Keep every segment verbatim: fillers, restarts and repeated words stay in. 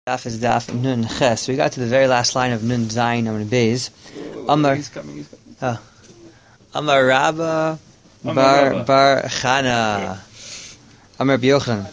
Daf is Daf Nun Ches. We got to the very last line of Nun Zayin Amr Beis. Amar uh, Amar Rabba Bar Bar Chana Amar B'Yochanan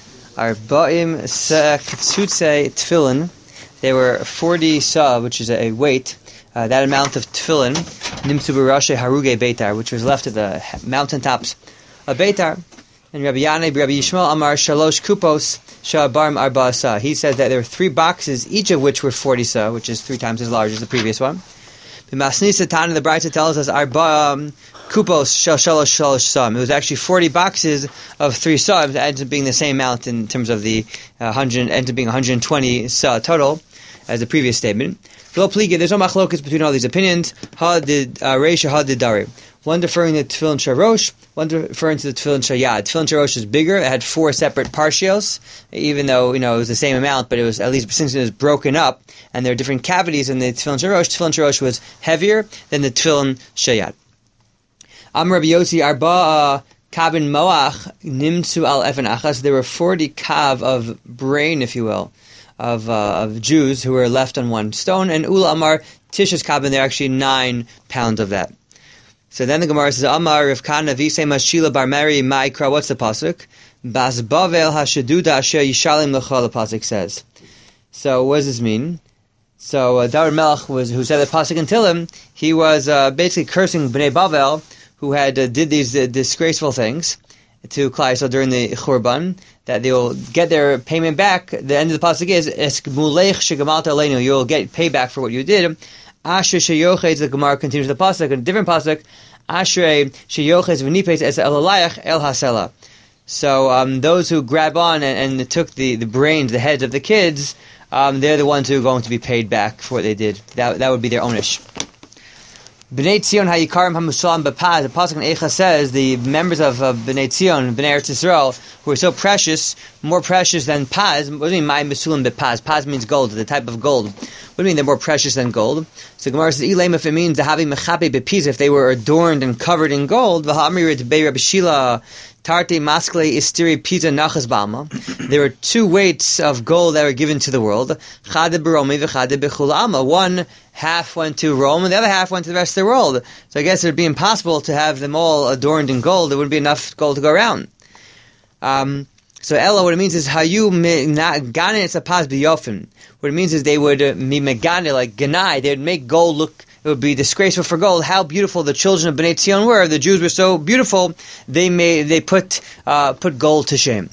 Arba'im Se'Chtzutze Tefillin. They were forty sa, which is a weight. Uh, that amount of tefillin Nimtzu B'Rashi Haruge Beitar, which was left at the mountaintops of Beitar. And Rabbi Yanai, Rabbi Yishmael Amar Shalosh Kupos Sha'abarm Arba Sa. He said that there were three boxes, each of which were forty sa, which is three times as large as the previous one. B'Masnisa Tana, the Braita tells us Arba Kupos Shalosh Shalosh Sa. It was actually forty boxes of three sa. It ends up being the same amount in terms of the uh, one hundred, ends up being one hundred twenty sa total as the previous statement. There's no machlokas between all these opinions. Ha did Reish, ha did Dari. One referring to Tefillin Sharosh, one referring to the Tefillin Shayad. Tefillin Sharosh is bigger. It had four separate partials, even though, you know, it was the same amount, but it was, at least since it was broken up, and there are different cavities in the Tefillin Sharosh, Tefillin Sharosh was heavier than the Tefillin Shayad. Am Rabbi Yossi Arba Kabin Moach Nimtzu Al Evan Achas. There were forty kav of brain, if you will, of uh, of Jews who were left on one stone, and Ula Amar Tishas Kabin, there are actually nine pounds of that. So then the Gemara says, Amar Rav Kana V'Isei Mashila Bar Meri Ma'ikra. What's the pasuk? Bas Bavel Hashaduda Asher Yishalim L'Chol. The pasuk says. So what does this mean? So uh, David Melech was who said the pasuk in Tehillim. He was uh, basically cursing Bnei Bavel, who had uh, did these uh, disgraceful things to Klal Yisrael during the Churban, that they will get their payment back. The end of the pasuk is Es Mulech Shegamalta Aleinu. You'll get payback for what you did. Asher Sheyochez, the Gemara continues the pasuk, in a different pasuk, Asher Sheyochez v'nipes es el halayach el hasela. So um, those who grab on and, and took the, the brains, the heads of the kids, um, they're the ones who are going to be paid back for what they did. That that would be their ownish. B'nai Tzion ha'yikarim ha'musalam b'paz. The pasuk in Eicha says the members of uh, B'nai Tzion, B'nai Eretz Yisrael, who are so precious, more precious than paz. What do you mean, my musalam b'paz? Paz means gold, the type of gold. What do you mean they're more precious than gold? So Gemara says, Ilaim, if it means the havi mechape b'piz, if they were adorned and covered in gold, v'ha'amir t'bei Rabbi Shila, Tarte maskle istiri pizza nachas balma. There were two weights of gold that were given to the world. Chade b'romi v'chade b'chulama. One half went to Rome, and the other half went to the rest of the world. So I guess it would be impossible to have them all adorned in gold. There wouldn't be enough gold to go around. Um, so Ella, what it means is hayu gane it's a paz b'yofen. What it means is they would be megane, like ganai. They would make gold look. It would be disgraceful for gold. How beautiful the children of Bnei Tzion were. The Jews were so beautiful. They made they put uh, put gold to shame.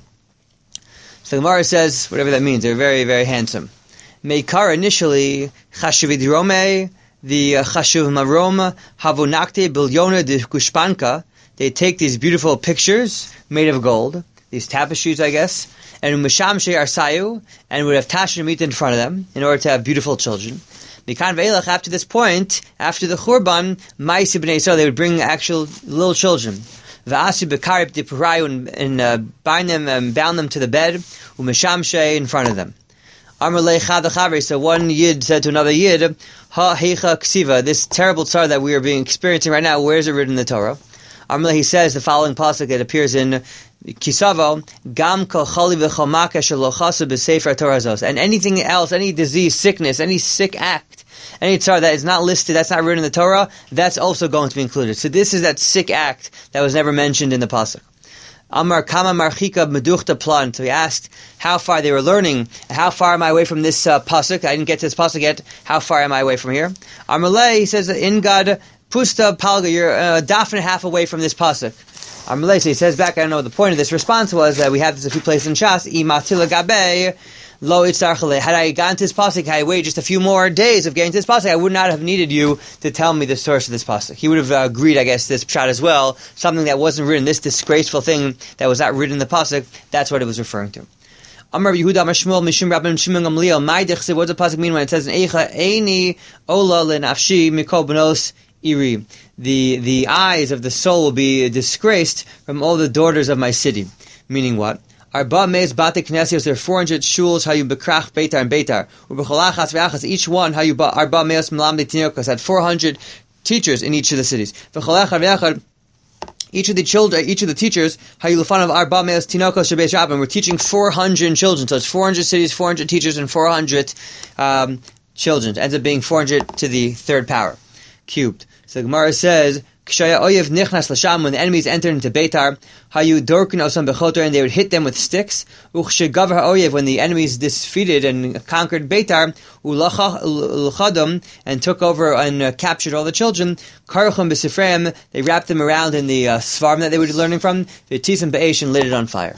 So the Gemara says whatever that means. They're very very handsome. Meikar initially chashuvid rome, the chashuv marom havonakte bilyona de gushpanka. They take these beautiful pictures made of gold, these tapestries, I guess, and umashamshe arsayu, and would have tashemit in front of them in order to have beautiful children. After this point, after the Churban, Ma'isi B'nai Yisrael, they would bring actual little children. V'asu b'karib d'purayu, and uh, bind them and bound them to the bed, u'mishamshe in front of them. Amar le'chad achavri, so one yid said to another yid, ha heicha ksiva, this terrible tsar that we are being experiencing right now, where is it written in the Torah? Amar he says the following pasuk that appears in Kisavo, Gam kol chali v'chol makah shelo chasu b'sefer Torah zos, and anything else, any disease, sickness, any sick act, any tzar that is not listed, that's not written in the Torah, that's also going to be included. So this is that sick act that was never mentioned in the pasuk. Amar kama marchika meduchta plan. So he asked how far they were learning. How far am I away from this uh, pasuk? I didn't get to this pasuk yet. How far am I away from here? Amar le, he says, in God pusta palga, you're a daf and a half away from this pasuk. Amar so he says back, I don't know what the point of this response was, that we have this a few places in Shas, imatila gabe, lo itzarchale. Had I gotten to this pasuk, had I waited just a few more days of getting to this pasuk, I would not have needed you to tell me the source of this pasuk. He would have uh, agreed, I guess, this pshat as well, something that wasn't written, this disgraceful thing that was not written in the pasuk, that's what it was referring to. Amar Yehuda Amar Shmuel Mishum Rabban Shimon Gamliel, my dechse, what does the pasuk mean when it says in Eicha, Eini ola lenafshi mikol benos iri, the the eyes of the soul will be disgraced from all the daughters of my city. Meaning what? Arba meis bate knesios, there are four hundred shuls, hayu bekrach beitar and beitar. Ubecholachas ve'achas, each one hayu arba meis melamde tinyokas, had four hundred teachers in each of the cities. V'cholachar ve'achar Each of the children, each of the teachers, Hayulufan of Arba Meos Tinokos Shebeis Rabbim, we're teaching four hundred children. So it's four hundred cities, four hundred teachers, and four hundred um, children. It ends up being four hundred to the third power, cubed. So the Gemara says, Kshaya Oyev Nichnas Lasham, when the enemies entered into Beitar, Hayu Dorkin Osam Bechotor, and they would hit them with sticks. Uchshegavar Oyev, when the enemies defeated and conquered Beitar, Ulachadam, and took over and uh, captured all the children. Karuchim B'Sifreim, they wrapped them around in the uh, svarim that they were learning from. V'tisam Be'esh, and lit it on fire.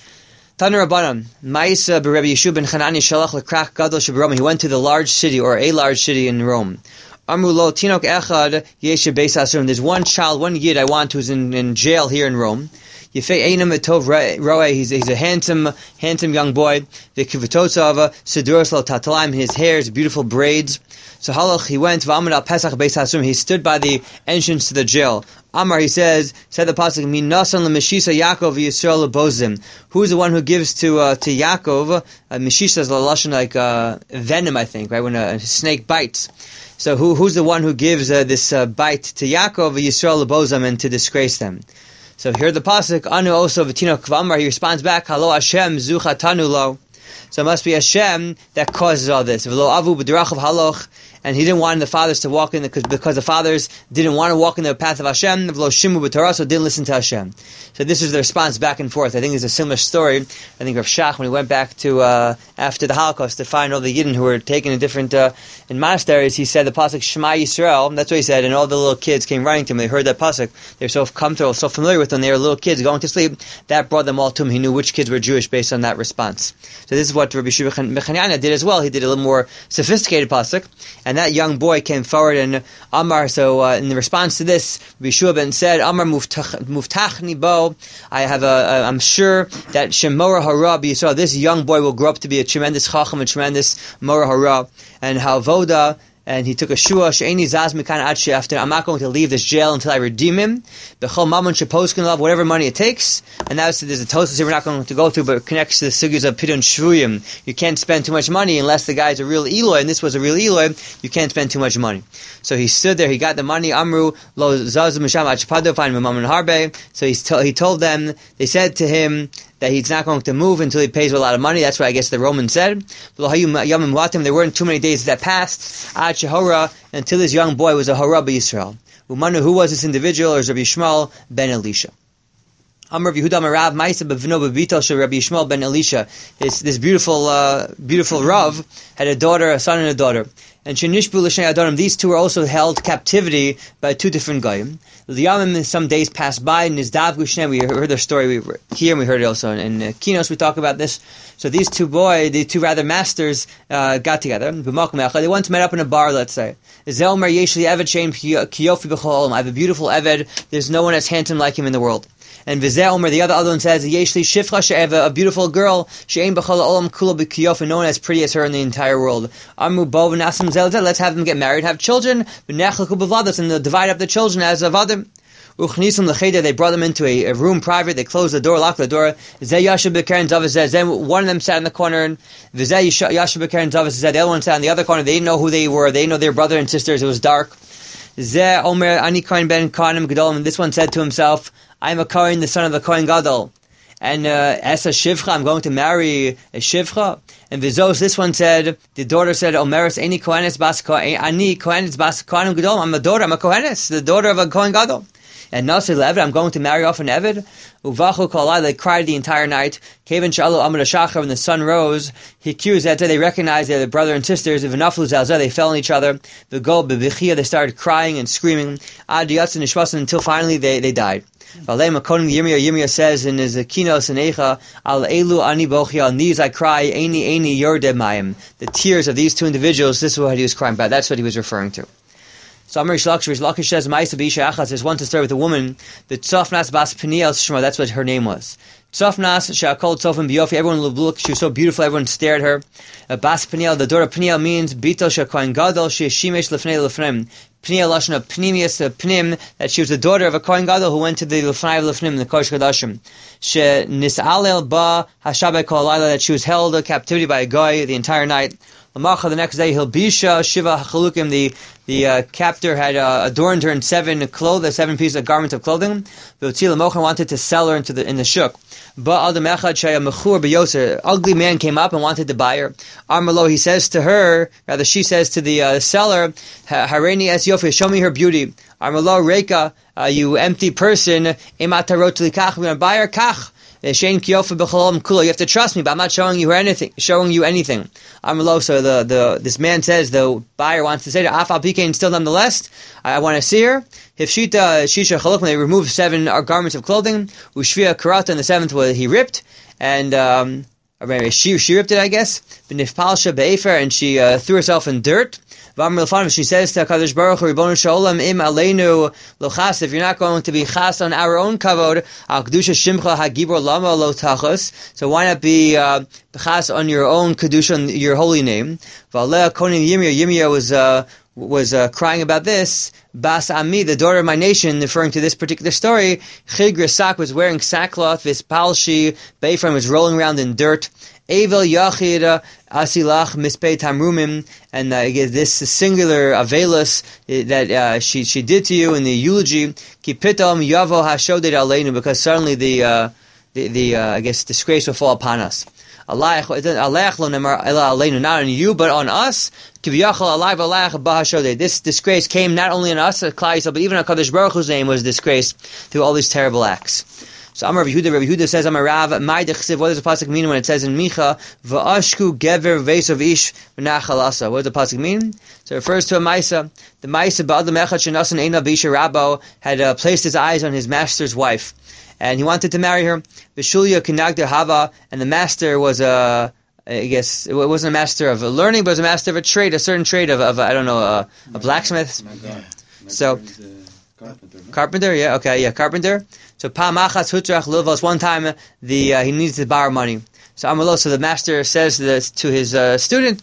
Tanu Rabbanan, Ma'isa B'Rebbe Yeshua ben Chanani Shalach L'Krach Gadol Shebaroma. He went to the large city, or a large city in Rome. Amrulo Tinok Echad Yeshe Beis Asurim. There's one child, one yid I want who's in, in jail here in Rome. Yefei Einam Etov Roe. He's he's a handsome handsome young boy. The Kivutosava Siduros Lo Tatalaim. His hair is beautiful braids. So Halach he went V'Amad Al Pesach Beis Asurim. He stood by the entrance to the jail. Amar, he says, said the pasuk, Min nasan l'meshisa Yaakov Yisrael lebozim. Who is the one who gives to uh, to Yaakov? Uh, Meshisa is lashon like uh, venom, I think, right? When a, a snake bites. So who who's the one who gives uh, this uh, bite to Yaakov Yisrael lebozim and to disgrace them? So here the pasuk, Anu also v'tino kvamar. He responds back, Halo Hashem zuchatanu lo. So it must be Hashem that causes all this. V'lo avu b'derachav haloch. And he didn't want the fathers to walk in the, because the fathers didn't want to walk in the path of Hashem. V'lo shimu b'torah, so didn't listen to Hashem. So this is the response back and forth. I think there's a similar story. I think Rav Shach, when he went back to uh, after the Holocaust to find all the Yidden who were taken in different uh, in monasteries, he said the pasuk Shema Yisrael. That's what he said, and all the little kids came running to him. They heard that pasuk. They were so comfortable, so familiar with them. They were little kids going to sleep. That brought them all to him. He knew which kids were Jewish based on that response. So this is what Rabbi Yeshua ben Chananya did as well. He did a little more sophisticated pasuk, and that young boy came forward and Amar. So uh, in the response to this, Rabbi Yeshua ben said, Amar muftachni bo. I have a, a. I'm sure that Shemora Hara B'Yisrael, this young boy will grow up to be a tremendous chacham, a tremendous Mora Hara, and Havoda. And he took a shua, she'eni zaz mikan ad she'after, I'm not going to leave this jail until I redeem him. B'chol mamon she'poskin love, whatever money it takes. And that's, there's a toast here we're not going to go through, but it connects to the sugyas of pidyon shvuyim. You can't spend too much money unless the guy's a real Eloi, and this was a real Eloi, you can't spend too much money. So he stood there, he got the money, Amru, lo zaz misham ad shepado, find mamon harbe. So he's to, he told them, they said to him, that he's not going to move until he pays a lot of money. That's what I guess the Romans said. There weren't too many days that passed until this young boy was a Hara b'Yisrael. Umanu, who was this individual? Or Rabbi Yishmael ben Elisha. Amar Yehuda Marav Ma'isa b'vno b'bital shel Rabbi Yishmael ben Elisha. This this beautiful uh, beautiful Rav had a daughter, a son, and a daughter. And Shenishbu l'shnei adorim. These two were also held captivity by two different goyim. L'yamim, some days passed by, and Nizdav Gushnem, we heard their story we here, and we heard it also in, in uh, Kinos, we talk about this. So these two boys, the two rather masters, uh, got together. They once met up in a bar, let's say. I have a beautiful Eved, there's no one as handsome like him in the world. And Vizeh Omer, the other other one says, Yeshli Shifcha She'eva, a beautiful girl, She'ein B'chol Olam Kula B'Kiyof, no one as pretty as her in the entire world. Amu Bo V'Nasim Zelzeh, let's have them get married, have children, V'Nechlaku B'Vlados, and they'll divide up the children as avadim. Uchnisum L'Cheder, they brought them into a, a room private, they closed the door, locked the door. Zeh Yasha B'Keren Zavah, then one of them sat in the corner, and Vizeh Yasha B'Keren Zavah, the other one sat in the other corner, they didn't know who they were, they didn't know their brother and sisters, it was dark. Zeh Omer Ani Kohen Ben Kohanim Gedolim, and this one said to himself, I'm a Kohen, the son of the Kohen Gadol. And uh, as a Shivcha, I'm going to marry a Shivcha. And Vizos, this one said, the daughter said, Omeris, Ani Kohenes Bas Kohen, Ani Kohenes Bas Kohanim Gedolim, I'm a daughter, I'm a Kohenes, the daughter of a Kohen Gadol. And Nasir Leved, I'm going to marry off an Eved. Uvachu Kolai, they cried the entire night. Kevin Shalu Amar Shachar, when the sun rose, he accused that they recognized they're the brother and sisters. V'naflu Zalzah, they fell on each other. V'gol B'vichia, they started crying and screaming. Ad Yatz and Nishwasan, until finally they, they died. Valem, according to Yirmiyah, Yirmiyah says in his Kinos and Eicha, Al Elu Ani Bochia, on these I cry, Eini Eini Yordeh Mayim. The tears of these two individuals, this is what he was crying about. That's what he was referring to. So Amar Shlakish, Rish Lakish says, Ma'isa B'isha Achas, there's one to start with a woman, the Tzofnas Bas Peniel Shema, that's what her name was. Tzofnas, Sha'akol Tzofim B'yofi, everyone looked, she was so beautiful, everyone stared at her. Uh, Bas Peniel, the daughter of Peniel means, Bito Sha'koin Gadol, She'eshimesh Lefnei Lefnem. Peniel Lashon of Pnimius, uh, Pnim, that she was the daughter of a Kohen Gadol who went to the Lefnei Lefnem, the Kodesh Kodashim. She Nis'alel Ba Hashabai Kol Laila, that she was held in captivity by a guy the entire night. L'macha, the next day, Hilbisha Shiva Chalukim, the the uh, captor had uh, adorned her in seven clothes, seven pieces of garments of clothing. V'otzi l'mocha wanted to sell her into the in the shuk. Ba'al demechad shaya mechur b'yoser. Ugly man came up and wanted to buy her. Amrlo, he says to her, rather she says to the uh, seller, Hareini es yofi, show me her beauty. Amrlo, Reika, uh, you empty person, imatarot likach, we're going to buy her kach. You have to trust me, but I'm not showing you anything. Showing you anything. Amrlo, so the, the this man says, the buyer wants to say to Afal Pikein, still nonetheless, I, I want to see her. If Shita Shisha Chaluk, when they removed seven garments of clothing, Ushvia Karata, and the seventh was he ripped, and um, she she ripped it, I guess. B'nifpalsha be'efer, and she uh, threw herself in dirt. She says to Kadosh Baruch Hu, Ribono Shalom, im aleinu lochas, if you're not going to be chas on our own kavod, al kedusha shimcha hagibor lama lo tachos, so why not be uh, chas on your own kedusha, on your holy name? V'aleh konin Yirmiyah, Yirmiyah was uh, was uh, crying about this. Bas Ami, the daughter of my nation, referring to this particular story, Chig Resak was wearing sackcloth, this Palshi, Beifram was rolling around in dirt. Evel Yachid Asilach Mispei Tamrumim, and uh, this singular Avelis that uh, she she did to you in the eulogy, Kipitom Yavo Hashoded Aleinu, because suddenly the uh, the, the uh, I guess disgrace will fall upon us. Not on you, but on us. This disgrace came not only on us, but even on Kadosh Baruch Hu's name was disgraced through all these terrible acts. So Amar Rabbi Yehuda, Rabbi Yehuda says, Amar Rav, what does the pasuk mean when it says in Micha, V'ashku gever v'esav ish v'nachalasa? What does the pasuk mean? So it refers to a Maisa. The Maisa ba'adam echad shenasan eina b'isha Rabbo had uh, placed his eyes on his master's wife, and he wanted to marry her. V'shulya kinagda hava, and the master was a, I guess, it wasn't a master of learning, but it was a master of a trade, a certain trade of, of I don't know, a, a blacksmith. So, carpenter, carpenter, yeah, okay, yeah, carpenter. So Pamachas Hutrach Lilvos, one time the uh, he needs to borrow money. So Amalo, so the master says this to his uh, student,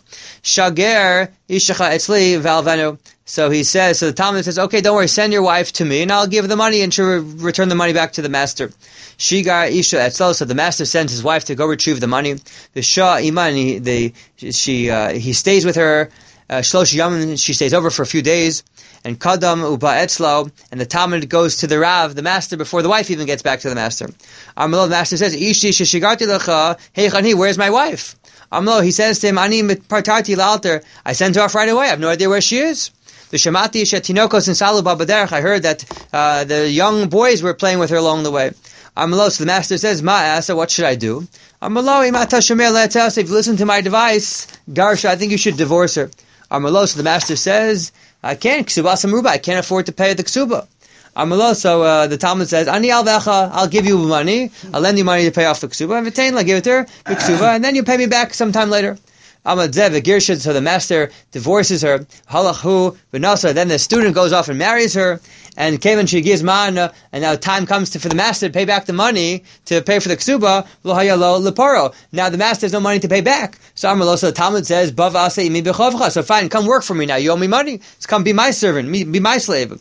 Shager Ishacha Etzli Valvenu. So he says, so the Talmud says, okay, don't worry, send your wife to me, and I'll give the money, and she'll re- return the money back to the master. Shigar Isha Etzlo, so the master sends his wife to go retrieve the money. The Shah Iman, he, the, she, uh, he stays with her, uh, Shlosh Yom, she stays over for a few days. And Kadam Uba Etzlo, and the Talmud goes to the Rav, the master, before the wife even gets back to the master. Amalo, the master says, Ishti Shishigarti Lecha, Hey Chani, where's my wife? Amalo, he says to him, Ani Partarti Lalter, I sent her off right away, I have no idea where she is. The Shemati Shetinokos and Salu Babaderch, I heard that uh, the young boys were playing with her along the way. Amalo, so the master says, Ma'asa, what should I do? Amalo, Imata Shomer Le'etel, if you listen to my advice, Garsha, I think you should divorce her. Amalo, so the master says, I can't, ksuba samruba, I can't afford to pay the ksuba. Amalo, so uh, the Talmud says, Ani al vecha, I'll give you money, I'll lend you money to pay off the ksuba, and v'tein, I'll give it to her, the ksuba, and then you pay me back sometime later. Amadzev, Girshid, so the master divorces her, halachu, v'nasa, then the student goes off and marries her, and Kevin she gives mana, and now time comes to, for the master to pay back the money to pay for the ksuba. Lo hayalo leporo. Now the master has no money to pay back. So Amrlo, so the Talmud says, Bav asa imi b'chovcha. So fine, come work for me now. You owe me money. So come be my servant, be my slave.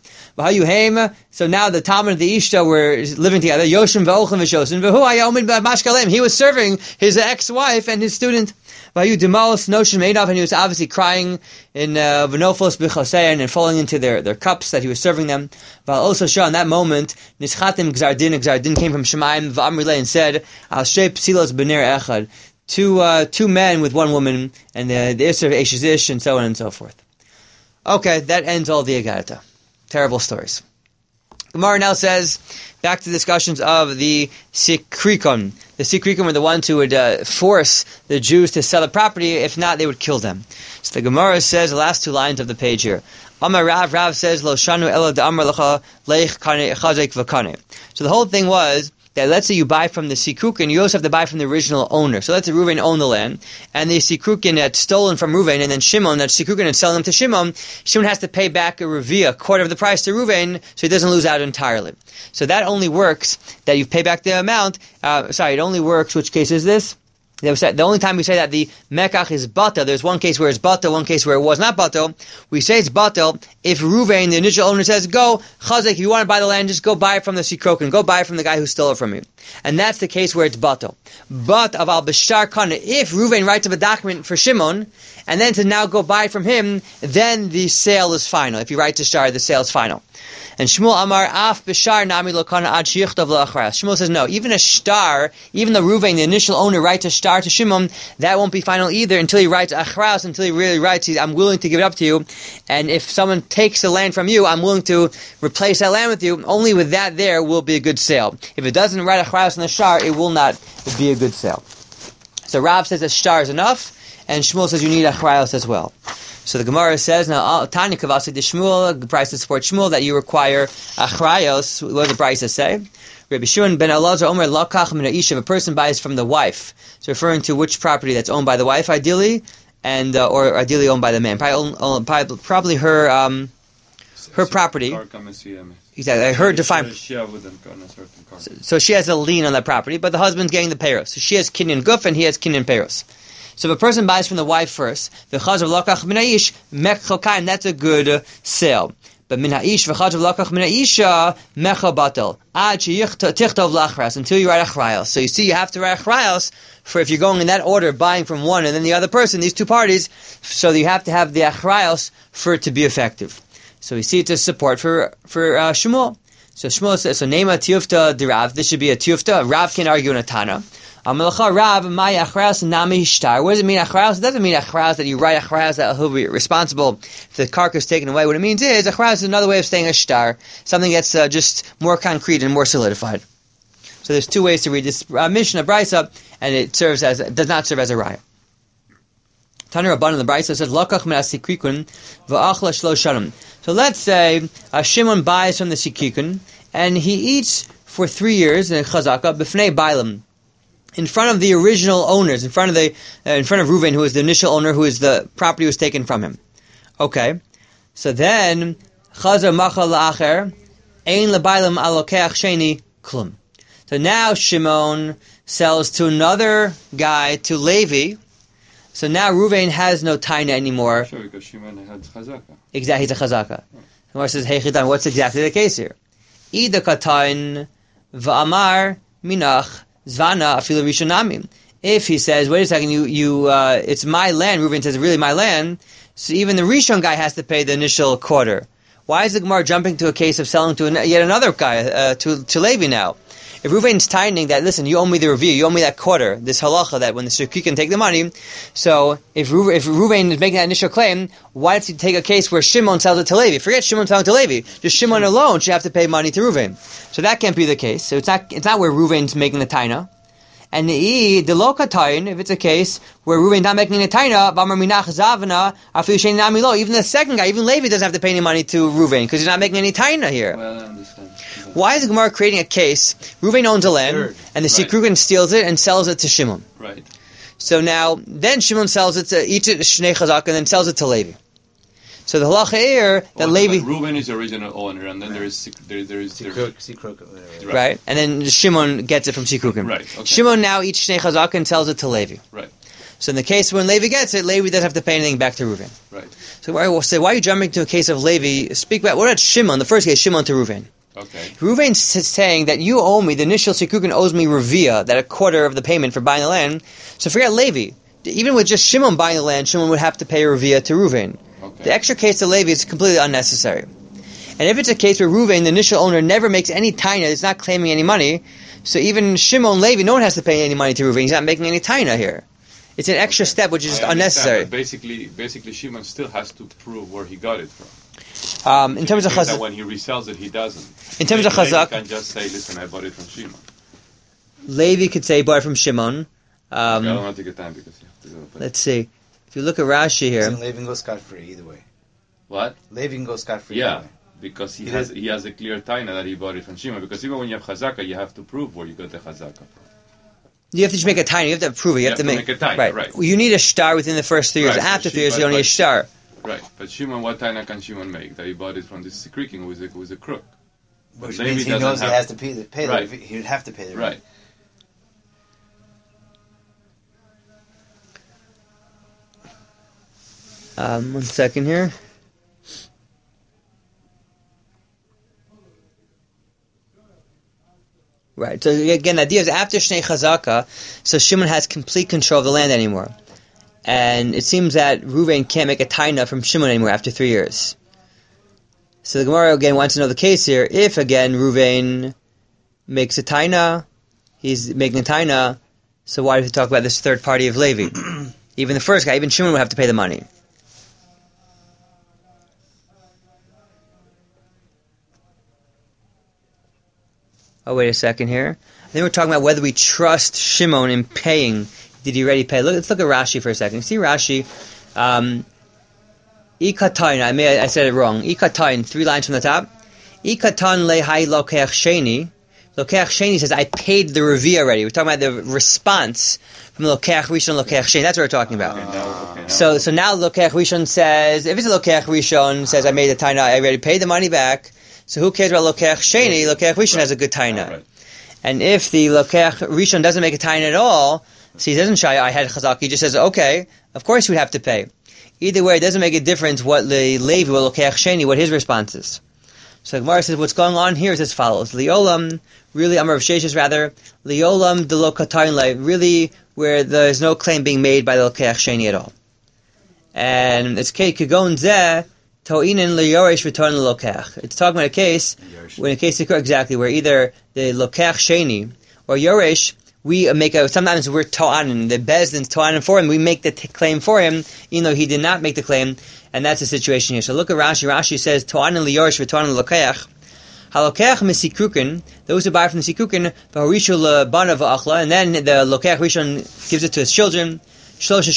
So now the Talmud and the Ishta were living together. Yoshim v'olchem v'shosim v'hu hayomin b'mashkalem. He was serving his ex-wife and his student. Vayu Demos Noshim Adov, and he was obviously crying in Venofos B'chosein and falling into their, their cups that he was serving them. Val also Shah, in that moment, Nischatim Gzardin, Gzardin came from Shemaim V'amrile and said, Al Shei Psilos B'ner Echad, two uh, two men with one woman, and the the Isser of Eshizish, and so on and so forth. Okay, that ends all the Agarta. Terrible stories. Gemara now says, back to discussions of the Sikrikon. The Sikrikon were the ones who would uh, force the Jews to sell the property. If not, they would kill them. So the Gemara says, the last two lines of the page here. Amar Rav, Rav says, Lo shanu ela da'amar lecha leich kane chazek v'kane. So the whole thing was that let's say you buy from the Sikrukin, you also have to buy from the original owner. So let's say Reuven owned the land, and the Sikrukin had stolen from Reuven, and then Shimon, that Sikrukin had selling them to Shimon. Shimon has to pay back a revia, a quarter of the price to Reuven, so he doesn't lose out entirely. So that only works, that you pay back the amount, uh, sorry, it only works, which case is this? The only time we say that the mekach is batel, there's one case where it's batel, one case where it was not batel. We say it's batel if Ruvain, the initial owner, says, go, Chazak, if you want to buy the land, just go buy it from the Sikrokin, go buy it from the guy who stole it from you. And that's the case where it's batel. But of al b'shar kana, if Ruvain writes up a document for Shimon, and then to now go buy it from him, then the sale is final. If he writes a shtar, the sale is final. And Shmuel Amar af b'shar nami lokana ad shichtav la'achras. Shmuel says no. Even a shtar, even the Ruvain, the initial owner, writes a shtar to Shimon, that won't be final either until he writes achras. Until he really writes, I'm willing to give it up to you. And if someone takes the land from you, I'm willing to replace that land with you. Only with that there will be a good sale. If it doesn't write achras in the shtar, it will not be a good sale. So Rav says that shtar is enough, and Shmuel says you need achras as well. So the Gemara says, now, Tanya Kavasi de Shmuel, the price to support Shmuel, that you require achrayos. What does the price say? Rabbi Shimon ben Elazar Omer Lakach min ha'isha, if a person buys from the wife. So referring to which property that's owned by the wife, ideally, and uh, or ideally owned by the man. Probably, probably, probably her um, her property. Exactly, her defined. So, so she has a lien on that property, but the husband's getting the peiros. So she has kinyan guf and he has kinyan peiros. So if a person buys from the wife first, the chazav lakach min ha'ish mech chokaim, that's a good uh, sale. But min ha'ish v'chazav lakach min ha'isha mecha batel ad tichtov lachras, until you write achrayos. So you see, you have to write achrayos for if you're going in that order, buying from one and then the other person, these two parties. So you have to have the achrayos for it to be effective. So we see it's a support for for uh, Shmuel. So Shmuel says, so nema tiyufta dirav. This should be a tiyufta. Rav can argue in a tana. Amalacha Rav my achras nami shtar. What does it mean achras? It doesn't mean achras that you write achras that he'll be responsible if the carcass is taken away. What it means is achras is another way of saying a shtar, something that's uh, just more concrete and more solidified. So there's two ways to read this uh, Mishnah Brisa, and it serves as does not serve as a raya. Tanur Rabban in the Brisa says lakach min asikrikun va'achla shlo shalom. So let's say uh, Shimon buys from the sikikun and he eats for three years in chazaka b'fnei bailam, in front of the original owners, in front of the, uh, in front of Reuven, who is the initial owner, who is the property was taken from him. Okay, so then chazar machal la'acher ein lebailam alokeach sheni klum. So now Shimon sells to another guy, to Levi. So now Reuven has no taina anymore. Sure, because Shimon had chazaka. Exactly, he's a chazaka. The Gemara says, "Hey Chidan, what's exactly the case here?" Ida katain va'amar minach zvana afilu rishonamim. If he says, "Wait a second, you, you, uh, it's my land," Reuven says, "Really my land." So even the Rishon guy has to pay the initial quarter. Why is the Gemara jumping to a case of selling to an, yet another guy, uh, to to Levi now? If Reuven's tightening that, listen, you owe me the review, you owe me that quarter, this halacha that when the shirki can take the money. So if Reuven, if Reuven is making that initial claim, why does he take a case where Shimon sells it to Levi? Forget Shimon selling to Levi. Just Shimon alone should have to pay money to Reuven. So that can't be the case. So it's not it's not where Reuven's making the taina. And the the loka tain, if it's a case where Reuven's not making a taina, b'amar minach zavna afilu shein nami lo. Even the second guy, even Levi doesn't have to pay any money to Reuven because he's not making any taina here. Well, I understand. Why is the Gemara creating a case? Reuven owns a land, Third. and the right. Sikrugan steals it and sells it to Shimon. Right. So now, then Shimon sells it to each Shnei Chazak and then sells it to Levi. So the halacha here that oh, Levi, Reuven is the original owner, and then right. there is there, there is Sikrugan, right. right? And then Shimon gets it from Sikrugan. Right. Okay. Shimon now eats Shnei Chazak and sells it to Levi. Right. So in the case when Levi gets it, Levi doesn't have to pay anything back to Reuven. Right. So I will say, why are you jumping to a case of Levi? Speak about what about Shimon? The first case, Shimon to Reuven. Okay. Reuven's saying that you owe me, the initial Sikrugan owes me Revia, that a quarter of the payment for buying the land. So forget Levi. Even with just Shimon buying the land, Shimon would have to pay Revia to Reuven. Okay. The extra case to Levi is completely unnecessary. And if it's a case where Reuven, the initial owner, never makes any taina, is not claiming any money, so even Shimon, Levi, no one has to pay any money to Reuven. He's not making any taina here. It's an extra step which is unnecessary. Basically, basically, Shimon still has to prove where he got it from. Um, in terms of chazak, when he resells it, he doesn't. In terms of chazak, Levi can just say, "Listen, I bought it from Shimon." Levi could say, "Bought it from Shimon." Um, okay, I don't want to take time because you have to go. But let's see. If you look at Rashi here, so Levi can go scot free either way. What? Levi can go scot free. Yeah, either way. because he, he has did. he has a clear taina that he bought it from Shimon. Because even when you have chazaka, you have to prove where you got the chazaka from. You have to just make a taina. You have to prove it. You, you have, have to to make, make a taina, right. right. Well, you need a shtar within the first three years. Right, After but three years, she, you don't but, need a shtar. Right, but Shimon, what taina can Shimon make? That he bought it from this Sikrikin, who is a, who is a crook. Which but means he knows he has to pay the pay right. the, he would have to pay the right. Um, one second here. Right. So again, the idea is after Shnei Chazaka, so Shimon has complete control of the land anymore, and it seems that Reuven can't make a taina from Shimon anymore after three years. So the Gemara again wants to know the case here. If again Reuven makes a taina, he's making a taina. So why do we talk about this third party of Levi? Even the first guy, even Shimon would have to pay the money. Oh, wait a second here. I think we're talking about whether we trust Shimon in paying. Did he already pay? Look, let's look at Rashi for a second. See Rashi. Um, Ikatain, I may I said it wrong. Ikatain, three lines from the top. Ikatan lehai lokeach sheni. Lokeach sheni says, I paid the revi already. We're talking about the response from Lokeach Rishon, Lokeach sheni. That's what we're talking about. Okay, now, okay, now. So, so now Lokeach Rishon says, if it's a Lokeach Rishon says, I made the taina, I already paid the money back. So who cares about Lokeach Sheni? Lokeach Rishon has a good taina. Right. And if the Lokeach Rishon doesn't make a taina at all, so he doesn't shy, I had chazak, he just says, okay, of course you would have to pay. Either way, it doesn't make a difference what the Levi, what Lokeach Sheni, what his response is. So the Gemara says, what's going on here is as follows. Liolam, really, Amar of Sheshes rather, Liolam de Lokatayin Le, really where there's no claim being made by the Lokeach Sheni at all. And it's Kei Kagon Zeh, To'inin le'yoresh v'to'in le'lokech. It's talking about a case, when a case occurs exactly, where either the lokech sheni or yoresh, we make a, sometimes we're to'anin, the bezdin's to'anin for him, we make the t- claim for him, even though he did not make the claim, and that's the situation here. So look at Rashi. Rashi says, to'anin le'yoresh v'to'in le'lokech. Halokech misikukin, those who buy from the sikukin, v'horishu le'bana v'achla, and then the lokech rishon gives it to his children, or he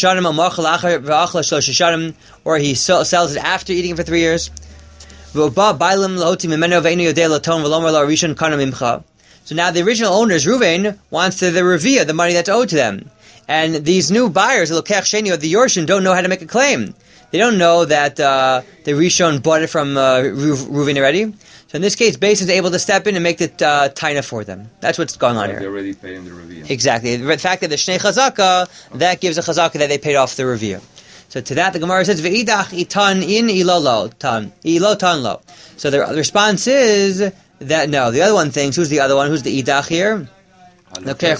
sells it after eating it for three years. So now the original owners, Reuven, wants the, the revia, the money that's owed to them. And these new buyers, the Lokech Sheni or the Yorshin, don't know how to make a claim. They don't know that uh, the Rishon bought it from uh, Reuven already. So in this case, Beis is able to step in and make the uh, taina for them. That's what's going on Like here. they already paid him the revia. Exactly. The fact that the Shnei Chazaka, that gives a Chazaka that they paid off the revia. So to that, the Gemara says, Ve'idach itan in ilolo tan. Ilo tan lo. So the response is that, no. The other one thinks, who's the other one? Who's the idach here? Lokech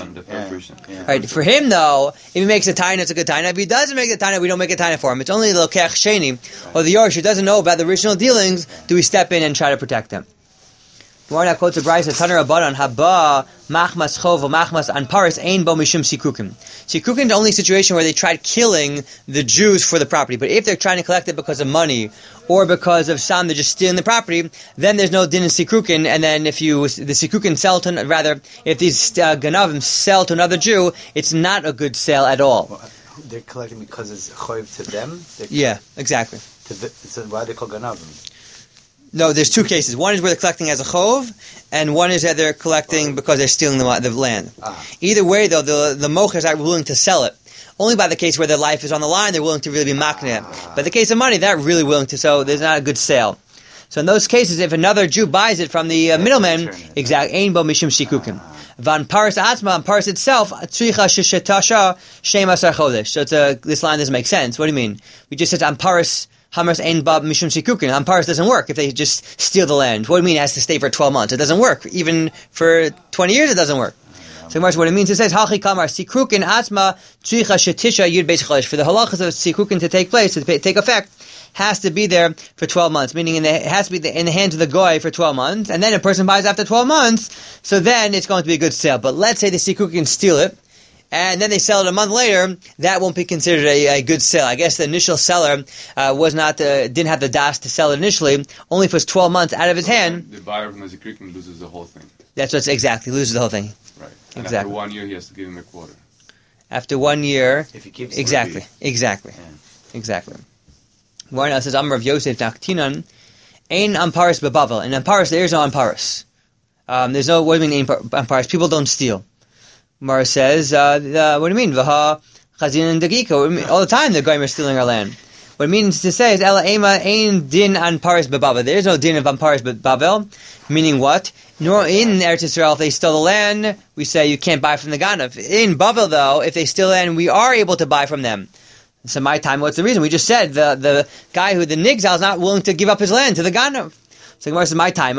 Rishon. Right. For him, though, if he makes a taina, it's a good taina. If he doesn't make a taina, we don't make a taina for him. It's only the Lokech Sheni or the Yoresh who doesn't know about the original dealings. Do we step in and try to protect them? Gemara now quotes a brayso, Taner Rabbanan haba machmas chov or machmas anparis ein bo mishum sikukim. Sikukim is the only situation where they tried killing the Jews for the property. But if they're trying to collect it because of money or because of some, they're just stealing the property, then there's no din in sikukim. And then if you the sikukim sell to rather if these uh, ganavim sell to another Jew, it's not a good sale at all. Well, they're collecting because it's choiv to them. They're Yeah, exactly. To the, so why are they called ganavim? No, there's two cases. One is where they're collecting as a chov, and one is that they're collecting because they're stealing the, the land. Ah. Either way, though, the the mochers are willing to sell it. Only by the case where their life is on the line, they're willing to really be makneh. Ah. But the case of money, they're really willing to, so there's not a good sale. So in those cases, if another Jew buys it from the uh, middleman, exactly, ein bo mishum shikukim. Van paris atzma, and paris itself, tzricha shishetasha shem asar chodesh. So it's a, this line doesn't make sense. What do you mean? We just said on paris. Hamars ein bab mishum shikukin. Amparis doesn't work if they just steal the land. What do you mean it has to stay for twelve months? It doesn't work. Even for twenty years, it doesn't work. So what it means, it says, Hachi kamar sikrukin atma tzricha shetisha yud beis chodesh. For the halachas of sikrukin to take place, to take effect, has to be there for twelve months. Meaning in the, it has to be in the hands of the goy for twelve months. And then a person buys after twelve months, so then it's going to be a good sale. But let's say the sikrukin steal it, and then they sell it a month later, that won't be considered a, a good sale. I guess the initial seller uh, was not uh, didn't have the das to sell it initially. Only if it was twelve months out of his hand. The buyer from the Zikrikim loses the whole thing. That's what's exactly, loses the whole thing. Right. And exactly. after one year, he has to give him a quarter. After one year, if he keeps exactly, the exactly, yeah. exactly. One else says, Amar of Yosef Nachtinan, Ein Amparis bebavel. In Amparis, there is no Amparis. Um, there's no, what do you mean Amparis? People don't steal. Mara says, uh, the, what do you mean? Vaha chazin and dagika. All the time the goyim are stealing our land. What it means to say is, Ela ema ein din an paris bebavel. There is no din of Amparis bebavel. Meaning what? Nor in Eretz Yisrael, if they stole the land, we say you can't buy from the Ganav. In Bavel, though, if they steal the land, we are able to buy from them. So my time, what's the reason? We just said the the guy who the Nigzal is not willing to give up his land to the Ganav. So Gemara says, my time,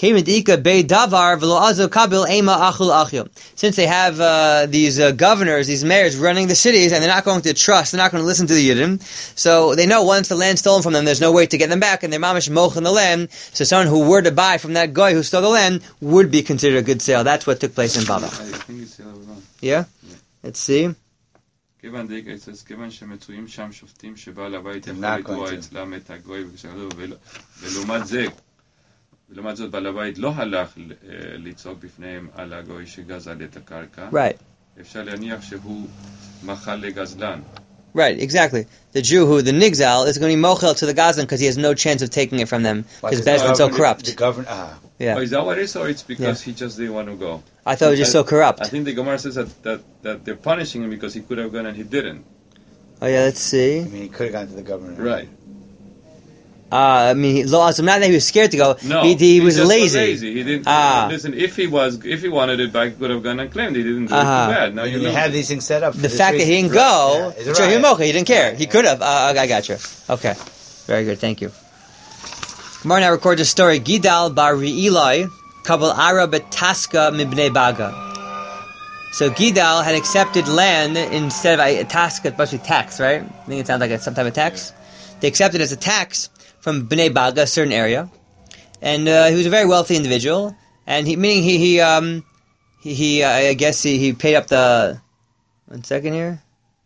since they have uh, these uh, governors, these mayors running the cities, and they're not going to trust, they're not going to listen to the Yidden, so they know once the land's stolen from them, there's no way to get them back, and they're mamish moch in the land, so someone who were to buy from that guy who stole the land would be considered a good sale. That's what took place in Baba. I think it's the other one. Yeah? Yeah. Let's see. כיוון דיק, it says, כיוון שמצויים שם שופטים שבעל הבית They're יכול not לתבוע going to. אצלם את הגוי, ולעומת זה, ולעומת זאת בעל הבית לא הלך לצעוק בפניהם על הגוי שגזל את הקרקע. Right. אפשר להניח שהוא מחל לגזלן. Right, exactly. The Jew who, the Nigzal, is going to be mochel to the Gazlan because he has no chance of taking it from them because Bezlin's so corrupt. The governor, ah. Yeah. Oh, is that what it is, or it's because Yeah. he just didn't want to go? I thought it was just so corrupt. I think the Gemara says that, that, that they're punishing him because he could have gone and he didn't. Oh yeah, let's see. I mean, he could have gone to the governor. Right. Uh, I mean, he, not that he was scared to go. No, he, he, he was just lazy. lazy. He didn't. Ah. Listen, if he was, if he wanted it back, he could have gone and claimed. He didn't do Uh-huh. it too bad. Now I you mean, you know. have these things set up. for The this fact that he reason. didn't go, Yeah, it's a sure, he riot. mocha, he didn't care. He Yeah. could have. Uh, I got you. Okay, very good. Thank you. Gemara now records a story. Gidal bar Re'ilai kabel ara betaska mibnei baga. So Gidal had accepted land instead of a task, it's supposed to be tax, right? I think it sounds like a, some type of tax. They accepted it as a tax from Bnei Baga, a certain area, and uh, he was a very wealthy individual. And he, meaning he, he, um, he, he uh, I guess he, he paid up the. One second here.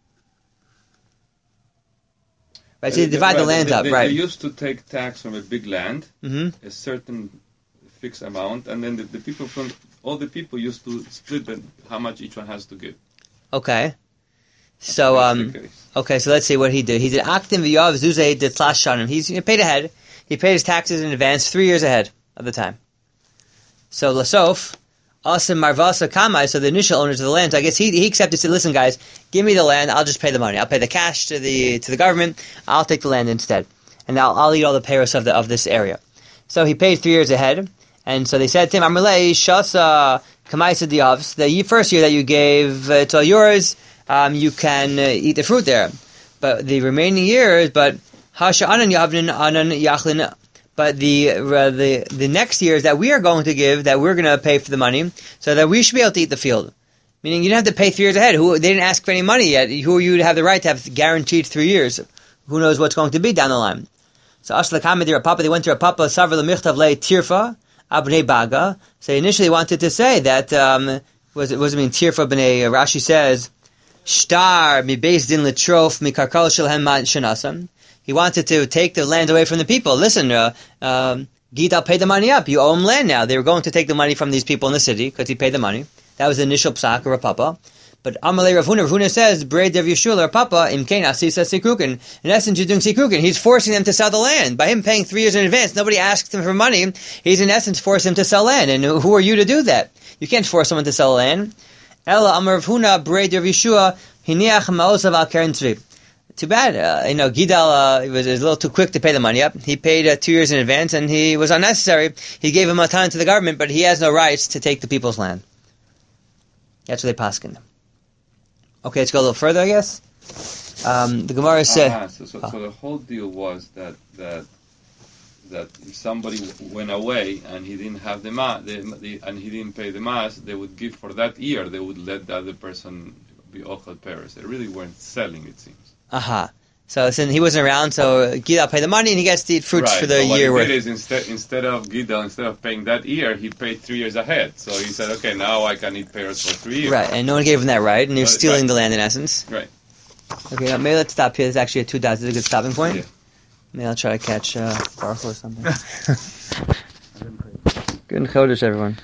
Right, so they divide the Right, land they, up, they, right? They used to take tax from a big land, Mm-hmm. a certain fixed amount, and then the, the people from all the people used to split the, how much each one has to give. Okay. So, That's um, the case. okay, so let's see what he did. He did Aktim v'yav zuzay did tlashanim. He's he paid ahead. He paid his taxes in advance, three years ahead of the time. So Lasof, Asim Marvasa Kamai, so the initial owners of the land, so I guess he he accepted, said, listen guys, give me the land, I'll just pay the money. I'll pay the cash to the to the government, I'll take the land instead. And I'll, I'll eat all the payros of the of this area. So he paid three years ahead, and so they said to him, Amalei, Shasa Kamaisa Diavs, the first year that you gave, uh, it's all yours, um, you can uh, eat the fruit there. But the remaining years, but Hasha Anan Yavnin Anan Yachlin, but the uh, the the next years that we are going to give, that we're going to pay for the money, so that we should be able to eat the field. Meaning you don't have to pay three years ahead. Who they didn't ask for any money yet. Who are you to have the right to have guaranteed three years? Who knows what's going to be down the line? So Ashla Kamedi Papa, they went to a Papa Savra Lemichtav Le Tirfa Abnei Baga. So they initially wanted to say that um, was it was it mean Tirfa Bnei Rashi says Shtar mi beis din letrof mi karkal shelhem shenasam. He wanted to take the land away from the people. Listen, uh, um, Gidal paid the money up. You owe him land now. They were going to take the money from these people in the city because he paid the money. That was the initial psak or a papa. But Amalei Rav Huna, Rav Huna says, Brei Dev Yeshua or papa, imkein asisa sikrukin. In essence, you're doing sikrukin. He's forcing them to sell the land. By him paying three years in advance, nobody asked him for money. He's in essence forcing them to sell land. And who are you to do that? You can't force someone to sell land. Ella Amar Rav Huna, Brei Dev Yeshua, hiniach ma'osav al keren tzvi. Too bad, uh, you know, Gidal uh, was, was a little too quick to pay the money up. He paid uh, two years in advance, and he was unnecessary. He gave him a ton to the government, but he has no rights to take the people's land. That's what they paskin. Okay, let's go a little further, I guess. Um, the Gemara said... Uh-huh. So, so, oh. so the whole deal was that that that if somebody w- went away and he didn't have the, ma- the, the and he didn't pay the mass, they would give for that year. They would let the other person be ochel peres. They really weren't selling, it seems. Aha. Uh-huh. So since he wasn't around, so Gidal paid the money and he gets to eat fruits right. for the so what year he worth. did is instead instead of Gidal, instead of paying that year, he paid three years ahead. So he said, okay, now I can eat pears for three years. Right, and no one gave him that right, and he was Right, stealing right. the land in essence. Right. Okay, now maybe let's stop here. There's actually a two dots. It's a good stopping point. Yeah. Maybe I'll try to catch uh, Baruch or something. Good Chodesh, everyone.